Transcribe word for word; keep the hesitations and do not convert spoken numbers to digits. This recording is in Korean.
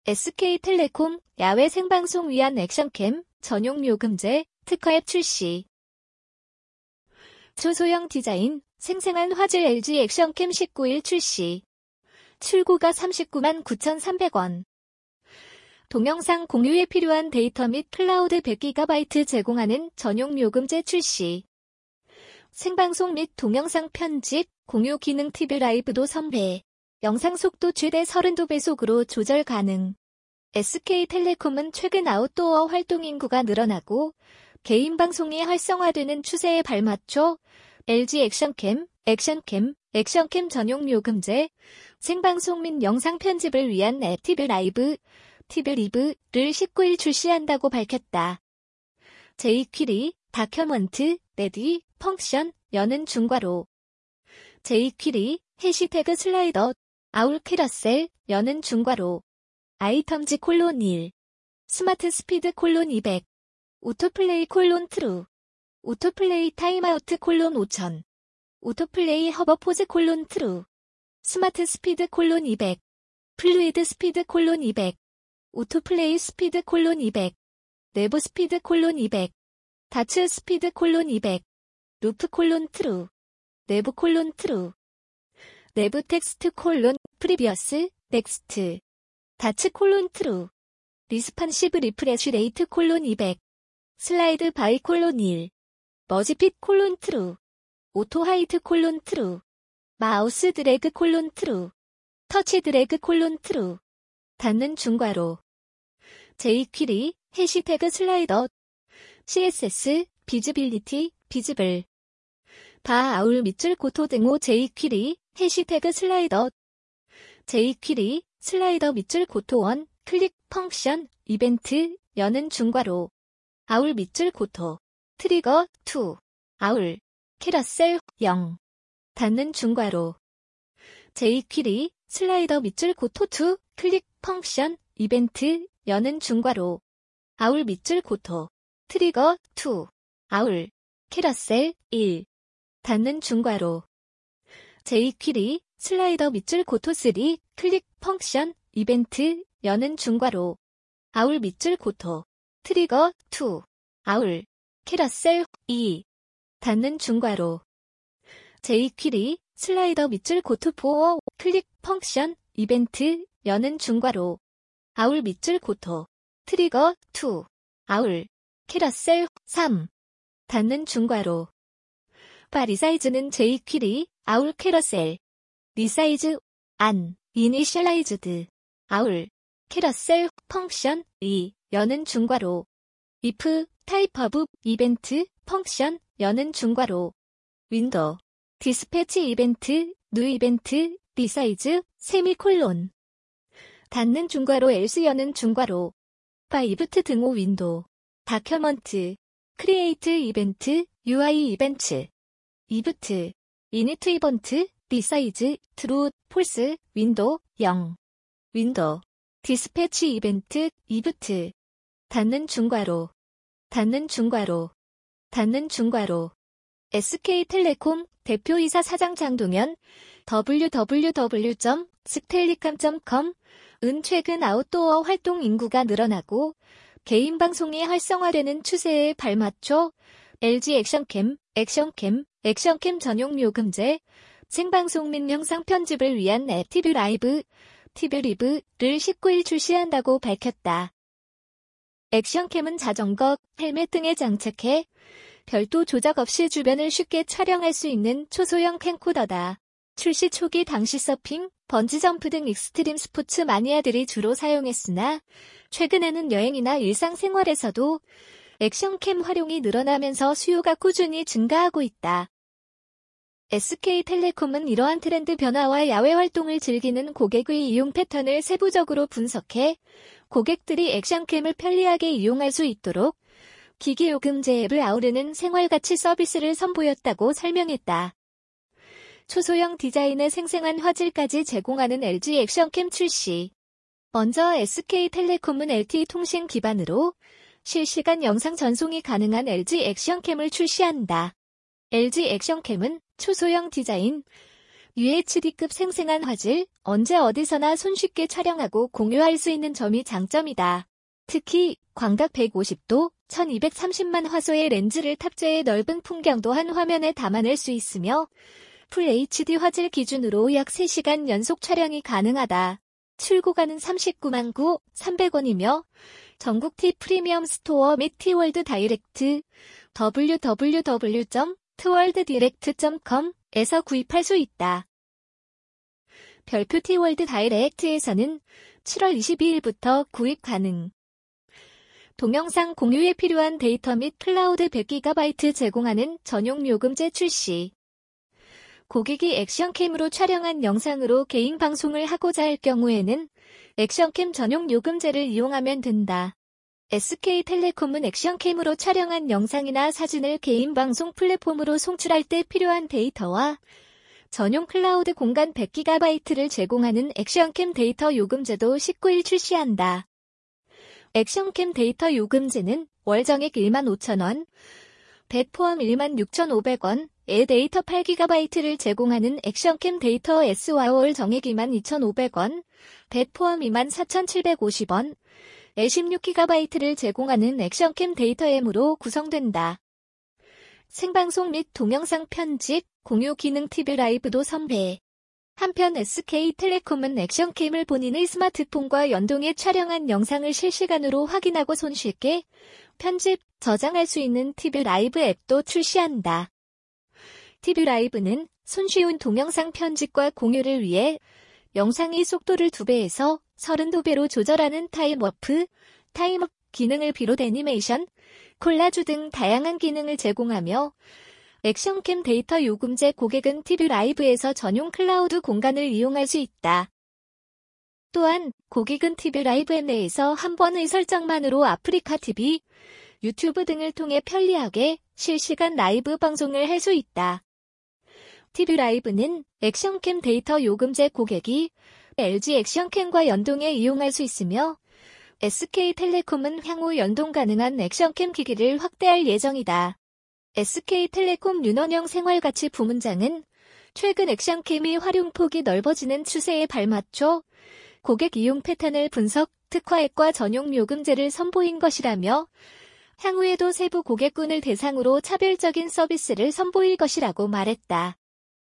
에스케이텔레콤 야외 생방송 위한 액션캠 전용 요금제 특허 앱 출시. 초소형 디자인 생생한 화질 엘지 액션캠 십구 일 출시. 출고가 삼십구만 구천삼백 원. 동영상 공유에 필요한 데이터 및 클라우드 백 기가바이트 제공하는 전용 요금제 출시. 생방송 및 동영상 편집, 공유 기능 티비 라이브도 선배. 영상 속도 최대 삼십이 배속으로 조절 가능. 에스케이텔레콤은 최근 아웃도어 활동 인구가 늘어나고 개인 방송이 활성화되는 추세에 발맞춰 엘지 액션캠, 액션캠, 액션캠 전용 요금제, 생방송 및 영상 편집을 위한 앱 티비 라이브, 티비 리브를 십구 일 출시한다고 밝혔다. 제이퀴리, 다큐먼트, 레디, 펑션, 여는 중괄호. 제이퀴리, 해시태그 슬라이더, 아울 캐러셀, 여는 중괄호. 아이템즈 콜론 일. 스마트 스피드 콜론 이백. 오토플레이 콜론 트루. 오토플레이 타임아우트 콜론 오천. 오토플레이 허버포즈 콜론 트루. 스마트 스피드 콜론 이백. 플루이드 스피드 콜론 이백. 오토플레이 스피드 콜론 이백. 내부 스피드 콜론 이백. 다츠 스피드 콜론 이백. 루프 콜론 트루. 내부 콜론 트루. 내부 텍스트 콜론 프리비어스 넥스트. 다츠 콜론 트루. 리스판시브 리프레쉬 레이트 콜론 이백. 슬라이드 바이 콜론 일. 머지핏 콜론 트루. 오토 하이트 콜론 트루. 마우스 드래그 콜론 트루. 터치 드래그 콜론 트루. 닫는 중괄호. 제이퀴리, 해시태그 슬라이더. 씨에스에스, 비즈빌리티, 비즈블. 바 아울 밑줄 고토 등호 제이퀴리, 해시태그 슬라이더. 제이퀴리, 슬라이더 밑줄 고토 원, 클릭 펑션, 이벤트, 여는 중괄호. 아울 밑줄 고토. 트리거 이, 아울, 캐러셀 영. 닫는 중괄호. 제이퀴리, 슬라이더 밑줄 고토 이, 클릭 펑션, 이벤트, 여는 중괄호. 아울 밑줄 고토. 트리거 이, 아울, 캐러셀 일. 닫는 중괄호. 제이퀴리, 슬라이더 밑줄 고토 삼, 클릭 펑션, 이벤트, 여는 중괄호. 아울 밑줄 고토. 트리거 이, 아울, 캐러셀 이. 닫는 중괄호. 제이퀴리, 슬라이더 밑줄 고토 사, 클릭 펑션, 이벤트, 여는 중괄호. 아울 밑줄 고토. 트리거 이, 아울, 캐러셀 삼. 닫는 중괄호. 바 리사이즈는 제이퀴리, 아울 캐러셀. 리사이즈, 안, 이니셜라이즈드. 아울, 캐러셀, 펑션, 이, 여는 중괄호. if, 타입 오브, 이벤트, 펑션, 여는 중괄호. 윈도우, 디스패치 이벤트, 뉴 이벤트, 리사이즈, 세미콜론. 닫는 중괄호 else 여는 중괄호. 바 이브트 등호 윈도우. 다큐먼트, 크리에이트 이벤트, 유아이 이벤트. 이브트, 이니트 이번트, 리사이즈, 트루, 폴스, 윈도우, 영. 윈도우, 디스패치 이벤트, 이브트. 닫는 중괄호. 닫는 중괄호. 닫는 중괄호. 에스케이텔레콤 대표이사 사장 장동현 더블유 더블유 더블유 점 스텔리캄 점 컴 은 최근 아웃도어 활동 인구가 늘어나고 개인 방송이 활성화되는 추세에 발맞춰 엘지 액션캠, 액션캠, 액션캠 전용 요금제, 생방송 및 영상 편집을 위한 앱 티비 라이브, 티비 리브를 십구 일 출시한다고 밝혔다. 액션캠은 자전거, 헬멧 등에 장착해 별도 조작 없이 주변을 쉽게 촬영할 수 있는 초소형 캠코더다. 출시 초기 당시 서핑, 번지점프 등 익스트림 스포츠 마니아들이 주로 사용했으나 최근에는 여행이나 일상생활에서도 액션캠 활용이 늘어나면서 수요가 꾸준히 증가하고 있다. 에스케이텔레콤은 이러한 트렌드 변화와 야외 활동을 즐기는 고객의 이용 패턴을 세부적으로 분석해 고객들이 액션캠을 편리하게 이용할 수 있도록 기기요금제 앱을 아우르는 생활가치 서비스를 선보였다고 설명했다. 초소형 디자인의 생생한 화질까지 제공하는 엘지 액션캠 출시. 먼저 에스케이텔레콤은 엘티이 통신 기반으로 실시간 영상 전송이 가능한 엘지 액션캠을 출시한다. 엘지 액션캠은 초소형 디자인, 유에이치디급 생생한 화질, 언제 어디서나 손쉽게 촬영하고 공유할 수 있는 점이 장점이다. 특히 광각 백오십 도, 천이백삼십만 화소의 렌즈를 탑재해 넓은 풍경도 한 화면에 담아낼 수 있으며 풀 에이치디 화질 기준으로 약 세 시간 연속 촬영이 가능하다. 출고가는 삼십구만 구천삼백 원이며 전국 T 프리미엄 스토어 및 T월드 다이렉트, 더블유 더블유 더블유 점 트월드디렉트 점 컴에서 구입할 수 있다. 별표 T월드 다이렉트에서는 칠월 이십이일부터 구입 가능. 동영상 공유에 필요한 데이터 및 클라우드 백 기가바이트 제공하는 전용 요금제 출시. 고객이 액션캠으로 촬영한 영상으로 개인 방송을 하고자 할 경우에는 액션캠 전용 요금제를 이용하면 된다. 에스케이텔레콤은 액션캠으로 촬영한 영상이나 사진을 개인 방송 플랫폼으로 송출할 때 필요한 데이터와 전용 클라우드 공간 백 기가바이트를 제공하는 액션캠 데이터 요금제도 십구일 출시한다. 액션캠 데이터 요금제는 월 정액 일만 오천 원, 백 포함 일만 육천오백 원의 데이터 팔 기가바이트를 제공하는 액션캠 데이터 S와 월 정액 이만 이천오백 원, 백 포함 이만 사천칠백오십 원의 십육 기가바이트를 제공하는 액션캠 데이터 M으로 구성된다. 생방송 및 동영상 편집, 공유 기능 티비 라이브도 선배. 한편 에스케이텔레콤은 액션캠을 본인의 스마트폰과 연동해 촬영한 영상을 실시간으로 확인하고 손쉽게 편집, 저장할 수 있는 티비 라이브 앱도 출시한다. 티비 라이브는 손쉬운 동영상 편집과 공유를 위해 영상의 속도를 두 배에서 삼십이 배로 조절하는 타임워프, 타임업 기능을 비롯 애니메이션, 콜라주 등 다양한 기능을 제공하며 액션캠 데이터 요금제 고객은 티비 라이브에서 전용 클라우드 공간을 이용할 수 있다. 또한 고객은 티비 라이브 앱 내에서 한 번의 설정만으로 아프리카 티비, 유튜브 등을 통해 편리하게 실시간 라이브 방송을 할 수 있다. 티비 라이브는 액션캠 데이터 요금제 고객이 엘지 액션캠과 연동해 이용할 수 있으며 에스케이텔레콤은 향후 연동 가능한 액션캠 기기를 확대할 예정이다. 에스케이텔레콤 윤원영 생활가치 부문장은 최근 액션캠의 활용폭이 넓어지는 추세에 발맞춰 고객 이용 패턴을 분석, 특화 앱과 전용 요금제를 선보인 것이라며 향후에도 세부 고객군을 대상으로 차별적인 서비스를 선보일 것이라고 말했다.